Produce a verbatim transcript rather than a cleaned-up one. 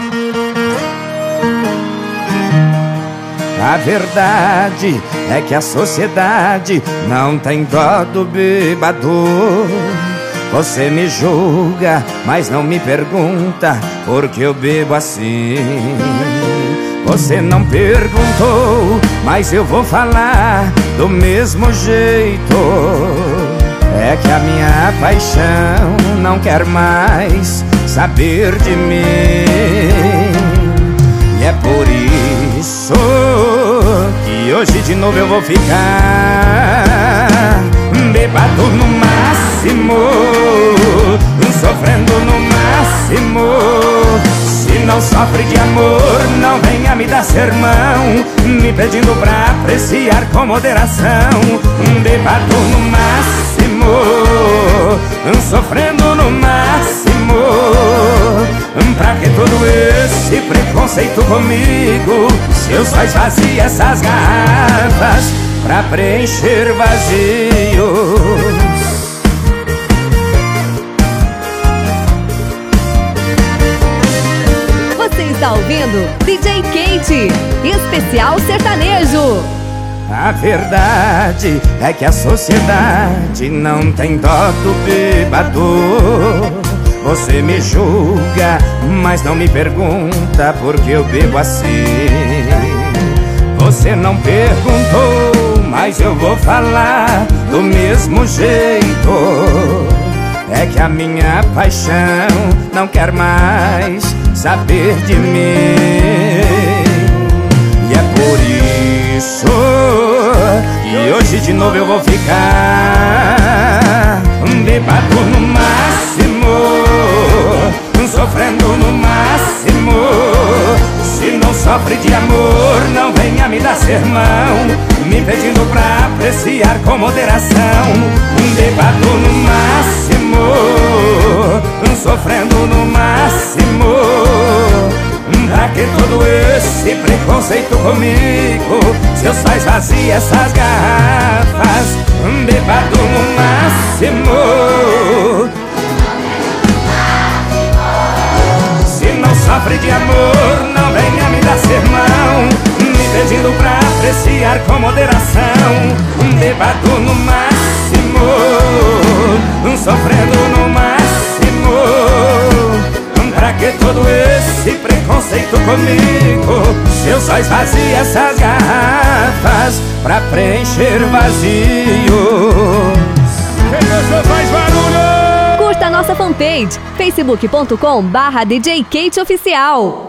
A verdade é que a sociedade não tem dó do bêbado. Você me julga, mas não me pergunta por que eu bebo assim. Você não perguntou, mas eu vou falar do mesmo jeito. É que a minha paixão não quer mais saber de mim. E é por isso que hoje de novo eu vou ficar bêbado no máximo, sofrendo no máximo. Se não sofre de amor, não venha me dar sermão, me pedindo pra apreciar com moderação. Bêbado no máximo, sofrendo no máximo. Pra que todo esse preconceito comigo, se eu só esvazio essas garrafas pra preencher vazios? Você está ouvindo D J Kate, especial sertanejo. A verdade é que a sociedade não tem dó do bêbado. Você me julga, mas não me pergunta por que eu bebo assim. Você não perguntou, mas eu vou falar do mesmo jeito. É que a minha paixão não quer mais saber de mim. E é por isso que hoje de novo eu vou ficar bêbado no máximo, sofrendo no máximo. Se não sofre de amor, não venha me dar sermão, me pedindo pra apreciar com moderação. Bêbado no máximo, sofrendo no máximo. Pra que todo esse preconceito comigo, se eu só esvazio essas garrafas? Bêbado no máximo. Sofre de amor, não venha me dar sermão, me pedindo pra apreciar com moderação. Bêbado no máximo, sofrendo no máximo. Pra que todo esse preconceito comigo, se eu só esvazio essas garrafas pra preencher vazios? Quem gostou faz barulho! Curta a nossa fanpage, facebook ponto com barra D J Kate Oficial.